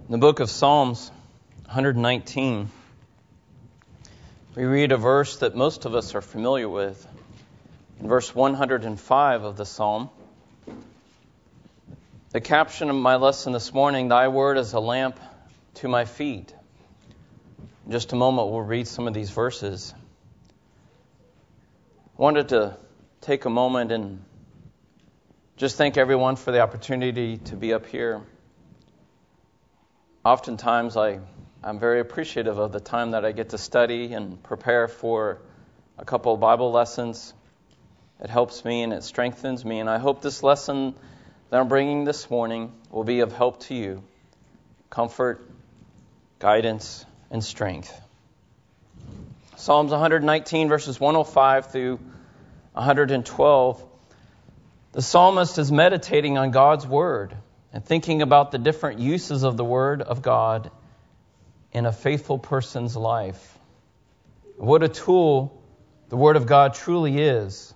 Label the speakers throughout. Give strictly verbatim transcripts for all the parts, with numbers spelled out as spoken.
Speaker 1: In the book of Psalms, one nineteen, we read a verse that most of us are familiar with. In verse one hundred five of the psalm, the caption of my lesson this morning, "Thy word is a lamp to my feet." In just a moment, we'll read some of these verses. I wanted to take a moment and just thank everyone for the opportunity to be up here. Oftentimes, I, I'm very appreciative of the time that I get to study and prepare for a couple of Bible lessons. It helps me and it strengthens me, and I hope this lesson that I'm bringing this morning will be of help to you. Comfort, guidance, and strength. Psalms one nineteen, verses one oh five through one hundred twelve. The psalmist is meditating on God's word and thinking about the different uses of the word of God in a faithful person's life. What a tool the word of God truly is.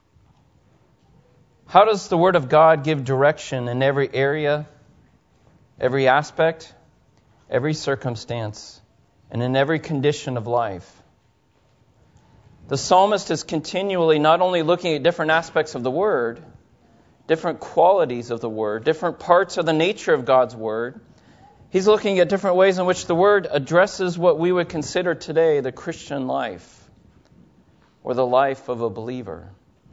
Speaker 1: How does the word of God give direction in every area, every aspect, every circumstance, and in every condition of life? The psalmist is continually not only looking at different aspects of the word, different qualities of the word, different parts of the nature of God's word. He's looking at different ways in which the word addresses what we would consider today the Christian life or the life of a believer.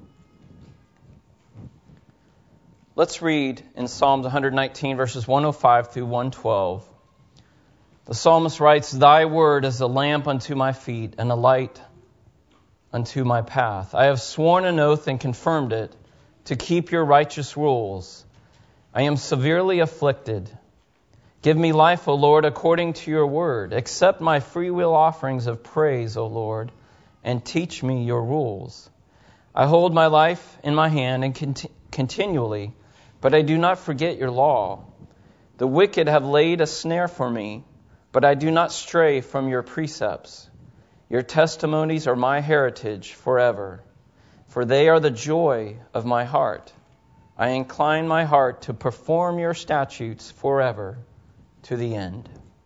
Speaker 1: Let's read in Psalms one nineteen, verses one oh five through one twelve. The psalmist writes, "Thy word is a lamp unto my feet and a light unto my path. I have sworn an oath and confirmed it, to keep your righteous rules. I am severely afflicted. Give me life, O Lord, according to your word. Accept my freewill offerings of praise, O Lord, and teach me your rules. I hold my life in my hand and cont- continually, but I do not forget your law. The wicked have laid a snare for me, but I do not stray from your precepts. Your testimonies are my heritage forever, for they are the joy of my heart. I incline my heart to perform your statutes forever to the end."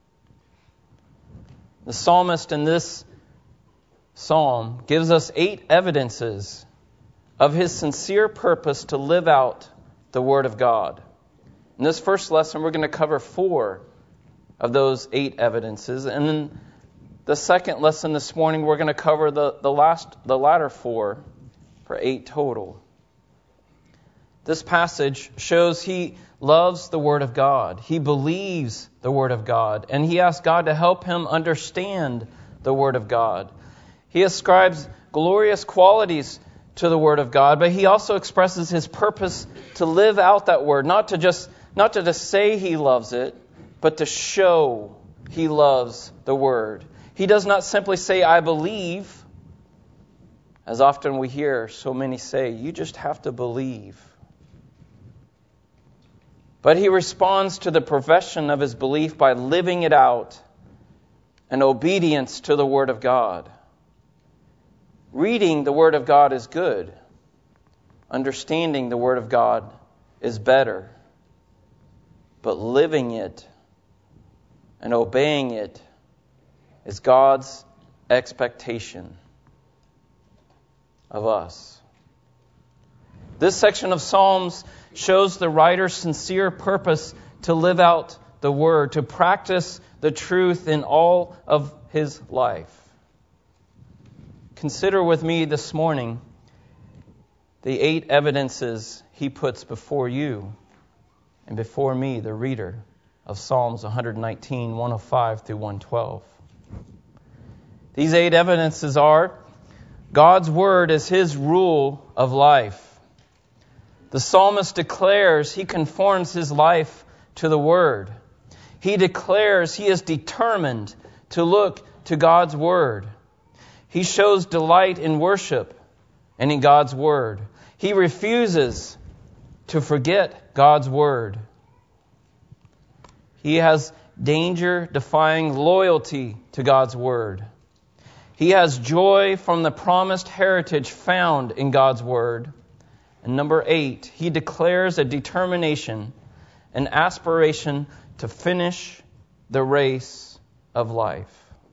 Speaker 1: The psalmist in this psalm gives us eight evidences of his sincere purpose to live out the Word of God. In this first lesson, we're going to cover four of those eight evidences. And in the second lesson this morning, we're going to cover the, the last, the latter four, for eight total. This passage shows he loves the Word of God. He believes the Word of God, and he asks God to help him understand the Word of God. He ascribes glorious qualities to the Word of God, but he also expresses his purpose to live out that Word, not to just not to just say he loves it, but to show he loves the Word. He does not simply say, "I believe," as often we hear so many say. You just have to believe. But he responds to the profession of his belief by living it out in obedience to the Word of God. Reading the Word of God is good. Understanding the Word of God is better. But living it and obeying it is God's expectation of us. This section of Psalms shows the writer's sincere purpose to live out the Word, to practice the truth in all of his life. Consider with me this morning the eight evidences he puts before you and before me, the reader of Psalms one nineteen, one oh five through one twelve. These eight evidences are: God's Word is his rule of life. The psalmist declares he conforms his life to the Word. He declares he is determined to look to God's Word. He shows delight in worship and in God's Word. He refuses to forget God's Word. He has danger-defying loyalty to God's Word. He has joy from the promised heritage found in God's Word. And number eight, he declares a determination, an aspiration to finish the race of life.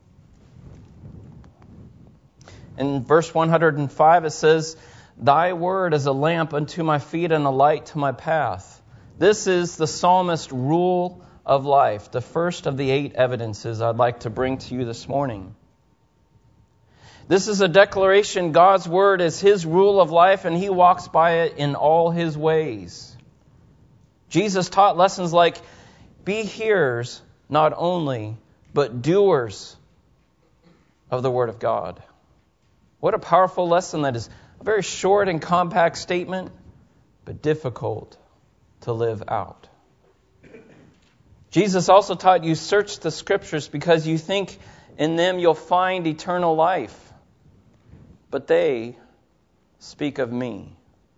Speaker 1: In verse one hundred five it says, Thy word is a lamp unto my feet and a light to my path. This is the psalmist's rule of life, the first of the eight evidences I'd like to bring to you this morning. This is a declaration God's word is his rule of life, and he walks by it in all his ways. Jesus taught lessons like, be hearers not only, but doers of the word of God. What a powerful lesson that is. A very short and compact statement, but difficult to live out. Jesus also taught you search the scriptures because you think in them you'll find eternal life. But they speak of me.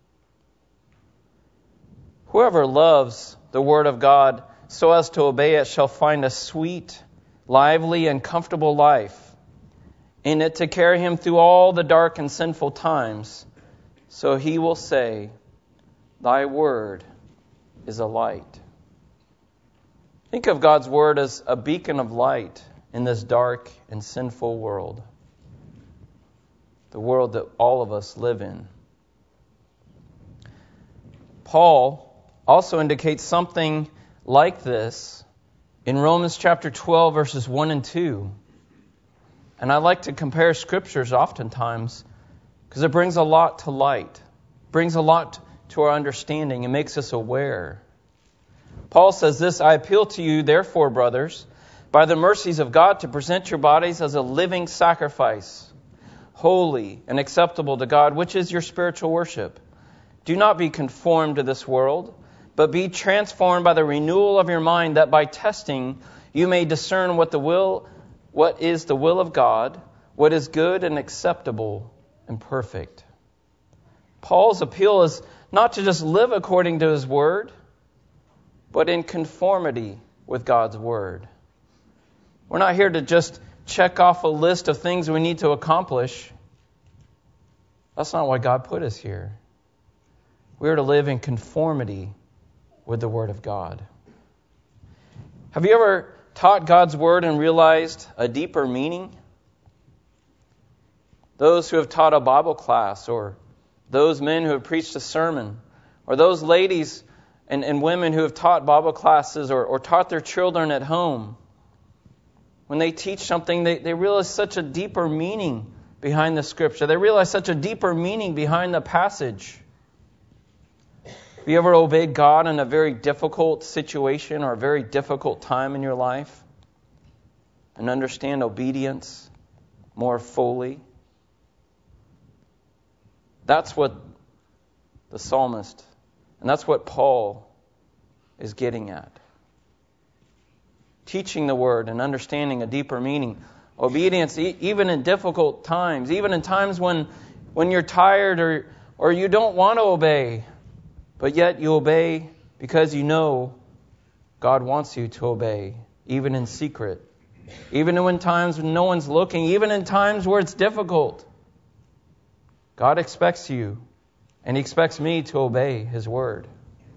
Speaker 1: Whoever loves the word of God so as to obey it shall find a sweet, lively, and comfortable life in it to carry him through all the dark and sinful times. So he will say, Thy word is a light. Think of God's word as a beacon of light in this dark and sinful world. The world that all of us live in. Paul also indicates something like this in Romans chapter twelve, verses one and two. And I like to compare scriptures oftentimes because it brings a lot to light, brings a lot to our understanding, and makes us aware. Paul says this, I appeal to you, therefore, brothers, by the mercies of God, to present your bodies as a living sacrifice, holy and acceptable to God, which is your spiritual worship. Do not be conformed to this world, but be transformed by the renewal of your mind, that by testing you may discern what the will, what is the will of God, what is good and acceptable and perfect. Paul's appeal is not to just live according to his word, but in conformity with God's word. We're not here to just check off a list of things we need to accomplish. That's not why God put us here. We're to live in conformity with the Word of God. Have you ever taught God's Word and realized a deeper meaning? Those who have taught a Bible class, or those men who have preached a sermon, or those ladies and, and women who have taught Bible classes or, or taught their children at home, when they teach something, they, they realize such a deeper meaning behind the Scripture. They realize such a deeper meaning behind the passage. Have you ever obeyed God in a very difficult situation or a very difficult time in your life and understand obedience more fully? That's what the psalmist, and that's what Paul is getting at. Teaching the word and understanding a deeper meaning. Obedience, e- even in difficult times, even in times when, when you're tired or, or you don't want to obey, but yet you obey because you know God wants you to obey, even in secret. Even in times when no one's looking, even in times where it's difficult. God expects you, and He expects me to obey His word.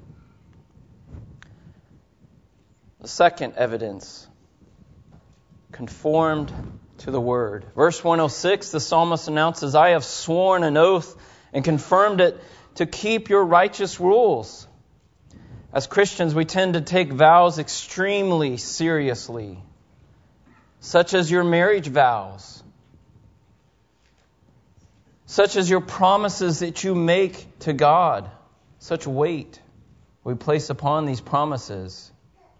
Speaker 1: The second evidence, conformed to the word. Verse one oh six, the psalmist announces, I have sworn an oath and confirmed it to keep your righteous rules. As Christians, we tend to take vows extremely seriously, such as your marriage vows, such as your promises that you make to God. Such weight we place upon these promises.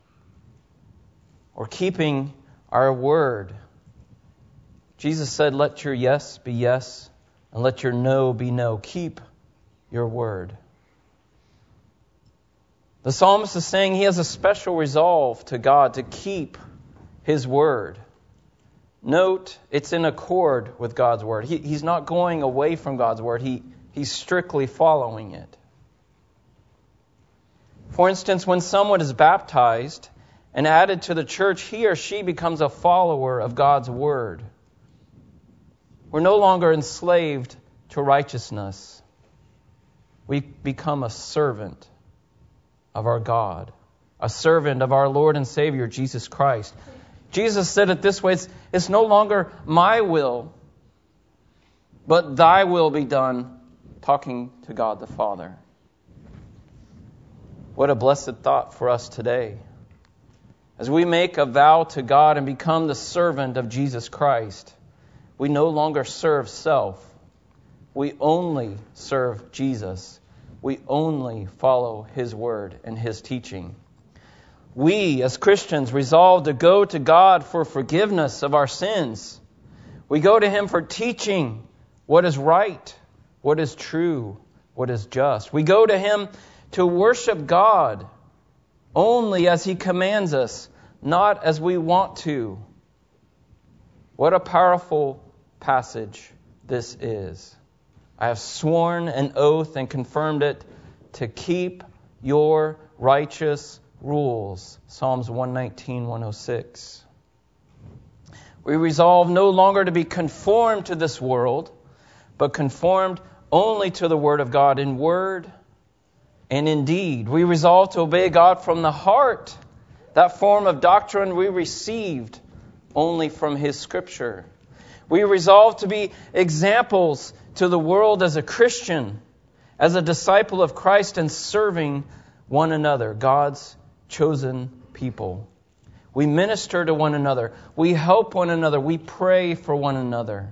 Speaker 1: Or keeping our word. Jesus said, let your yes be yes, and let your no be no. Keep your word. The psalmist is saying he has a special resolve to God to keep His word. Note, it's in accord with God's word. He, he's not going away from God's word. He, he's strictly following it. For instance, when someone is baptized and added to the church, he or she becomes a follower of God's word. We're no longer enslaved to righteousness. We become a servant of our God a servant of our Lord and Savior, Jesus Christ. Jesus said it this way, it's, it's no longer my will, but thy will be done, talking to God the Father. What a blessed thought for us today. As we make a vow to God and become the servant of Jesus Christ, we no longer serve self. We only serve Jesus. We only follow His word and His teaching. We, as Christians, resolve to go to God for forgiveness of our sins. We go to Him for teaching what is right, what is true, what is just. We go to Him to worship God only as He commands us, not as we want to. What a powerful passage this is. I have sworn an oath and confirmed it to keep your righteous rules. Psalms one nineteen, one oh six. We resolve no longer to be conformed to this world, but conformed only to the Word of God in word and in deed. We resolve to obey God from the heart, that form of doctrine we received only from His Scripture. We resolve to be examples to the world as a Christian, as a disciple of Christ, and serving one another, God's chosen people. We minister to one another. We help one another. We pray for one another.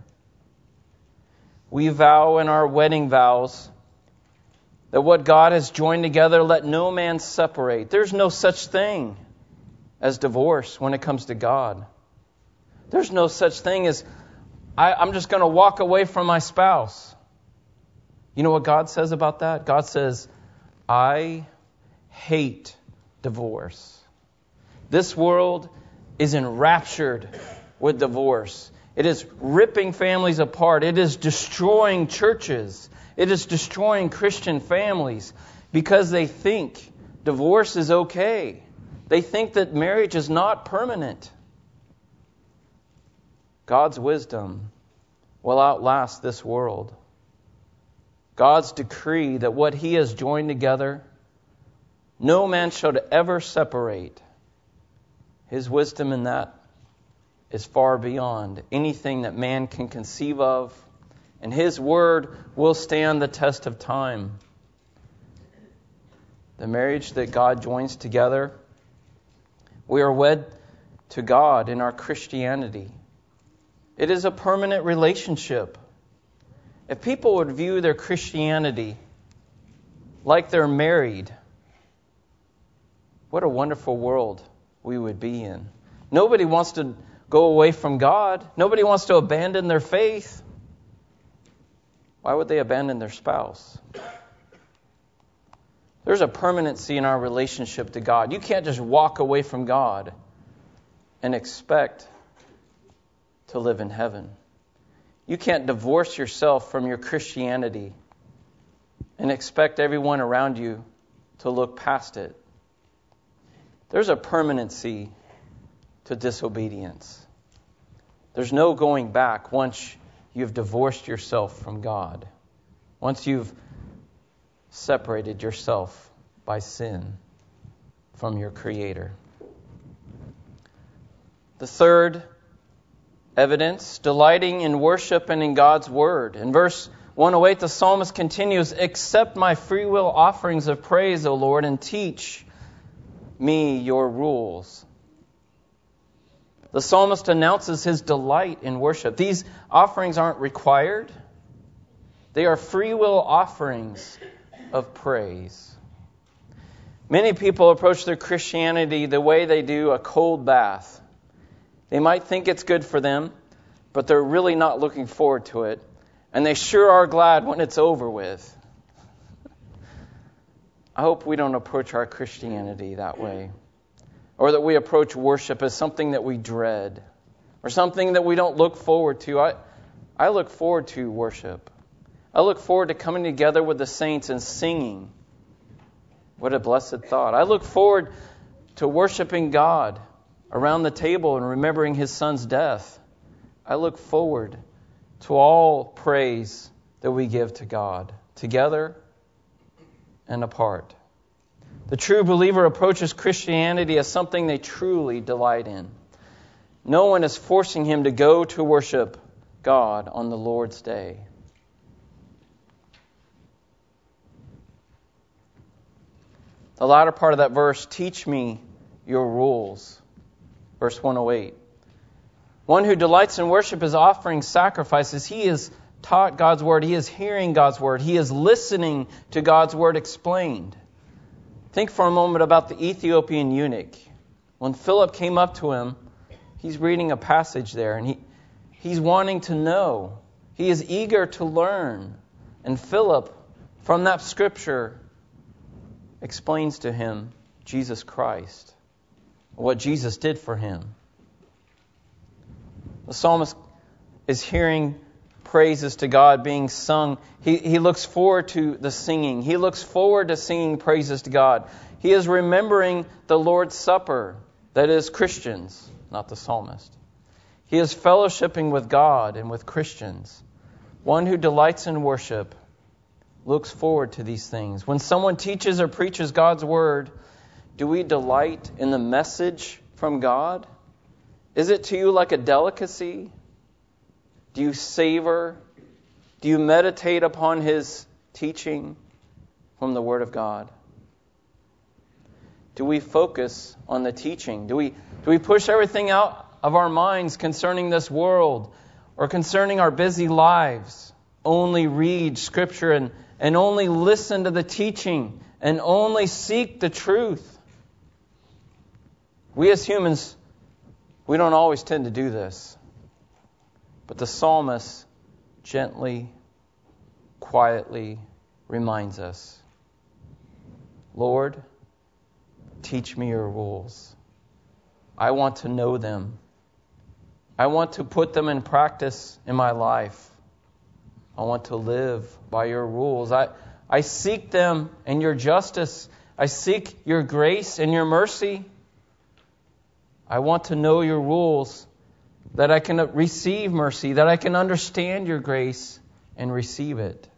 Speaker 1: We vow in our wedding vows that what God has joined together, let no man separate. There's no such thing as divorce when it comes to God. There's no such thing as, I, I'm just going to walk away from my spouse. You know what God says about that? God says, I hate divorce. This world is enraptured with divorce. It is ripping families apart. It is destroying churches. It is destroying Christian families because they think divorce is okay. They think that marriage is not permanent. God's wisdom will outlast this world. God's decree that what He has joined together, no man should ever separate. His wisdom in that is far beyond anything that man can conceive of, and His word will stand the test of time. The marriage that God joins together, we are wed to God in our Christianity. It is a permanent relationship. If people would view their Christianity like they're married, what a wonderful world we would be in. Nobody wants to go away from God. Nobody wants to abandon their faith. Why would they abandon their spouse? There's a permanency in our relationship to God. You can't just walk away from God and expect to live in heaven. You can't divorce yourself from your Christianity and expect everyone around you to look past it. There's a permanency to disobedience. There's no going back once you've divorced yourself from God. Once you've separated yourself by sin from your Creator. The third evidence, delighting in worship and in God's Word. In verse one oh eight, the psalmist continues, accept my freewill offerings of praise, O Lord, and teach me your rules. The psalmist announces his delight in worship. These offerings aren't required. They are freewill offerings of praise. Many people approach their Christianity the way they do a cold bath. They might think it's good for them, but they're really not looking forward to it. And they sure are glad when it's over with. I hope we don't approach our Christianity that way. Or that we approach worship as something that we dread. Or something that we don't look forward to. I, I look forward to worship. I look forward to coming together with the saints and singing. What a blessed thought. I look forward to worshiping God around the table and remembering His Son's death. I look forward to all praise that we give to God, together and apart. The true believer approaches Christianity as something they truly delight in. No one is forcing him to go to worship God on the Lord's day. The latter part of that verse, teach me your rules. Verse one oh eight. One who delights in worship is offering sacrifices. He is taught God's word. He is hearing God's word. He is listening to God's word explained. Think for a moment about the Ethiopian eunuch. When Philip came up to him, he's reading a passage there, and he, he's wanting to know. He is eager to learn. And Philip, from that scripture, explains to him Jesus Christ, what Jesus did for him. The psalmist is hearing praises to God being sung. He, he looks forward to the singing. He looks forward to singing praises to God. He is remembering the Lord's Supper, that is Christians, not the psalmist. He is fellowshipping with God and with Christians. One who delights in worship looks forward to these things. When someone teaches or preaches God's word, do we delight in the message from God? Is it to you like a delicacy? Do you savor? Do you meditate upon His teaching from the Word of God? Do we focus on the teaching? Do we, do we push everything out of our minds concerning this world or concerning our busy lives? Only read Scripture and, and only listen to the teaching and only seek the truth. We as humans, we don't always tend to do this. But the psalmist gently, quietly reminds us, Lord, teach me your rules. I want to know them. I want to put them in practice in my life. I want to live by your rules. I, I seek them in your justice. I seek your grace and your mercy. I want to know your rules, that I can receive mercy, that I can understand your grace and receive it.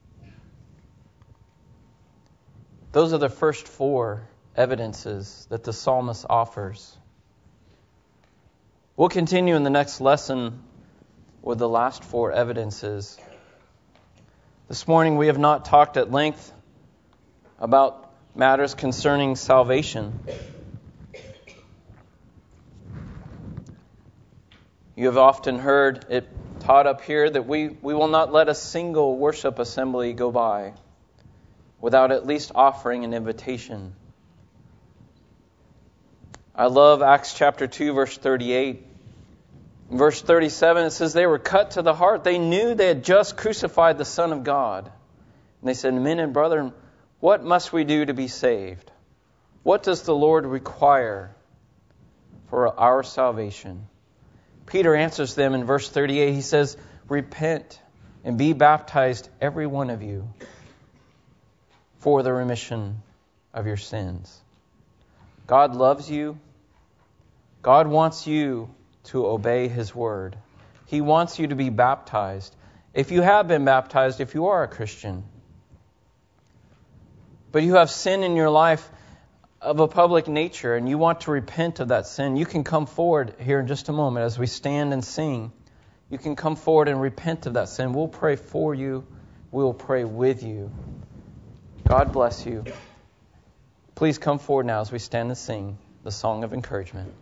Speaker 1: Those are the first four evidences that the psalmist offers. We'll continue in the next lesson with the last four evidences. This morning we have not talked at length about matters concerning salvation. You have often heard it taught up here that we, we will not let a single worship assembly go by without at least offering an invitation. I love Acts chapter two, verse thirty-eight. In verse thirty-seven, it says, they were cut to the heart. They knew they had just crucified the Son of God. And they said, men and brethren, what must we do to be saved? What does the Lord require for our salvation? Peter answers them in verse thirty-eight. He says, repent and be baptized, every one of you, for the remission of your sins. God loves you. God wants you to obey His word. He wants you to be baptized. If you have been baptized, if you are a Christian, but you have sin in your life of a public nature and you want to repent of that sin, you can come forward here in just a moment as we stand and sing. You can come forward and repent of that sin. We'll pray for you. We'll pray with you. God bless you. Please come forward now as we stand and sing the song of encouragement.